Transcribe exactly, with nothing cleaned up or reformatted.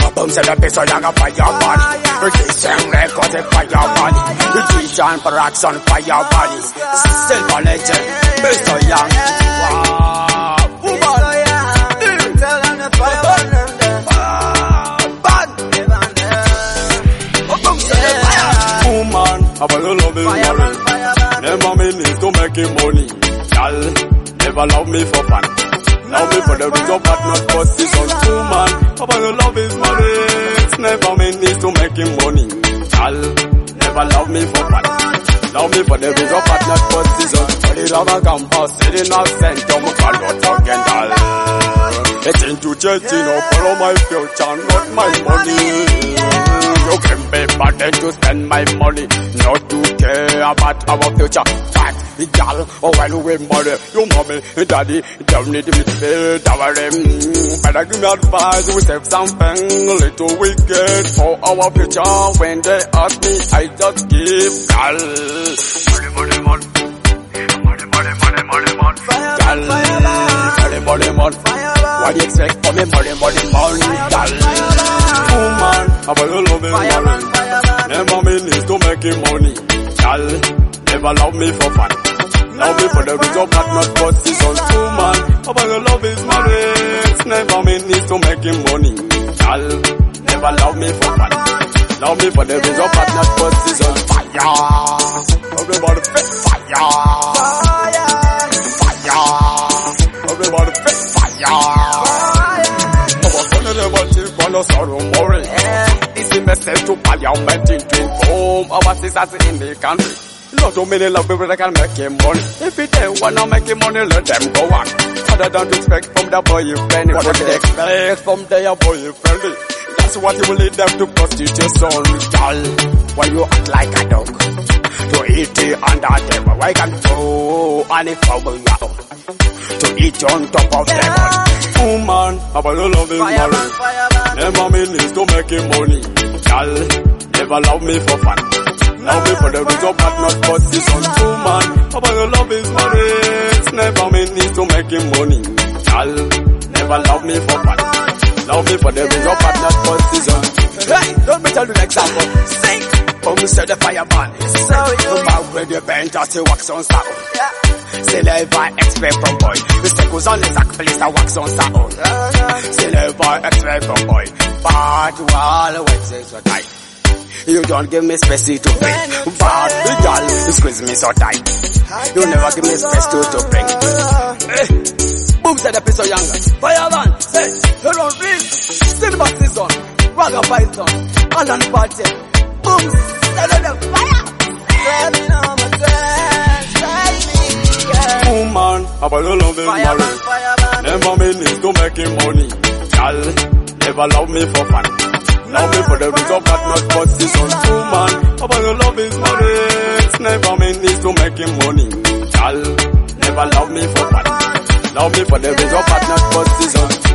Boom said the pistol young a fire body. Reducing records a fire body. Reducing products on fire body. Silver legend, Mister Young. Wow, woman. Tell them the fire burn them there. Bad. Boom said the fire. Woman, how you love me money? Never me need to make it money. Y'all never love me for fun. Love me for the result, but not for season. Woman, how you love is money? Never me need to make him money. Y'all never love me for fun. Love me for the result, but not for season. For the love I come past, it in a cent, don't call what talking doll. It's into church, you know, follow my future, not my money. You can pay but then to spend my money, not to care about our future. Fact, the girl, oh well we money, you mommy, daddy, don't need me to pay our mm, better give me advice, we save something little wicked for our future. When they ask me, I just give girl. Money, money, money. Money, money, money, money, money. Girl, money, money, money. What do you expect from me? Money, money, money, girl. Woman, how about you love me money? Never me need to make him money. Girl, never love me for fun. Love me for the result, but not for season. Woman, how about you love his money? Never me need to make him money. Girl, never love me for fun. Love me for the result, but not for season. Fire, everybody fit fire. Fire, fire, everybody fit fire. No sorrow more. This is message to parliament in to inform our sisters in the country. Not too many love people that can make him money. If it ain't wanna make him money, let them go on. Other than to expect from the boyfriend, what do they expect from their boyfriend? That's what you will lead them to prostitution. Girl, why you act like a dog? To eat it under them, why can't you and if I will out? To eat on top of them. Woman, how about you love him money? Never me needs to make him money. Girl, never love me for fun. Love me for the result, but not for season. Woman, how about you love his money? Never me needs to make him money. Girl, never love me for fun. Love me for the result, but not for season. Hey, don't me tell you an example. Sing. Come say the fireman. So you with your band just to wax on sound. Yeah. C'est le vibe exprès from boy. Le second on les actes, les wax on sound. C'est le vibe exprès from boy. But while the wax is so tight, you don't give me space to bring. But the girl, you squeeze me so tight. You never give me space to to bring. Hey, boom said the piece of younger. Fireman, say, you don't read. Silver season, Raga Python, Alan Party. Boom, said the fire. Let me know my woman, how about you love him money? Never me need to make him money. Girl, never love me for fun. Love me for the result, but not for season. Woman, how about you love his money? Never me need to make him money. Girl, never love me for fun. Love me for the result, but not for season.